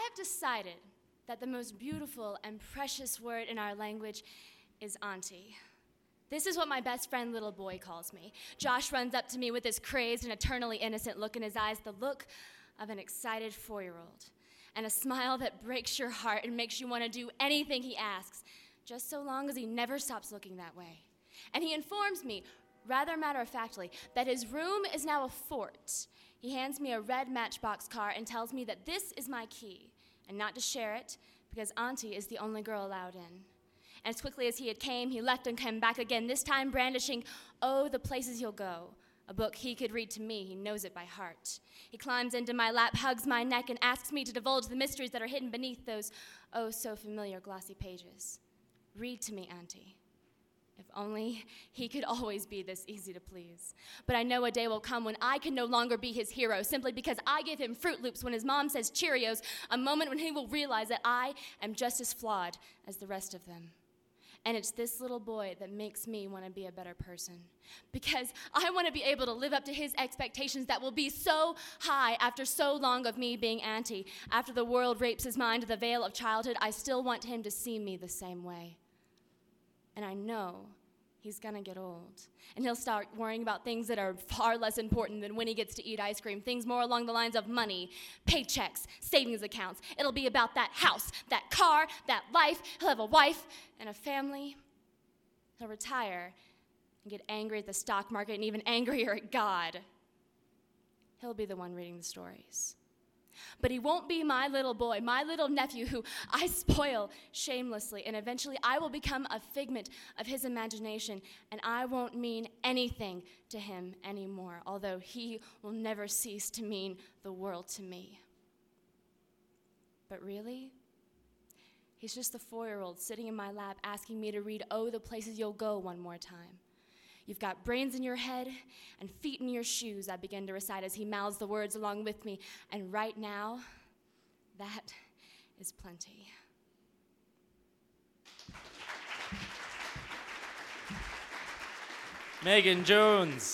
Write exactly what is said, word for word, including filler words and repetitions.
have decided that the most beautiful and precious word in our language is auntie. This is what my best friend little boy calls me. Josh runs up to me with this crazed and eternally innocent look in his eyes, the look of an excited four-year-old, and a smile that breaks your heart and makes you want to do anything he asks, just so long as he never stops looking that way. And he informs me, rather matter-of-factly, that his room is now a fort. He hands me a red Matchbox car and tells me that this is my key, and not to share it, because Auntie is the only girl allowed in. And as quickly as he had came, he left and came back again, this time brandishing, "Oh, the places you'll go," a book he could read to me. He knows it by heart. He climbs into my lap, hugs my neck, and asks me to divulge the mysteries that are hidden beneath those oh-so-familiar glossy pages. "Read to me, Auntie." If only he could always be this easy to please. But I know a day will come when I can no longer be his hero simply because I give him Fruit Loops when his mom says Cheerios, a moment when he will realize that I am just as flawed as the rest of them. And it's this little boy that makes me want to be a better person. Because I want to be able to live up to his expectations that will be so high after so long of me being Auntie. After the world rapes his mind to the veil of childhood, I still want him to see me the same way. And I know he's gonna get old. And he'll start worrying about things that are far less important than when he gets to eat ice cream. Things more along the lines of money, paychecks, savings accounts. It'll be about that house, that car, that life. He'll have a wife and a family. He'll retire and get angry at the stock market and even angrier at God. He'll be the one reading the stories. But he won't be my little boy, my little nephew who I spoil shamelessly, and eventually I will become a figment of his imagination, and I won't mean anything to him anymore, although he will never cease to mean the world to me. But really, he's just the four-year-old sitting in my lap asking me to read "Oh, the Places You'll Go" one more time. "You've got brains in your head and feet in your shoes," I begin to recite as he mouths the words along with me. And right now, that is plenty. Megan Jones.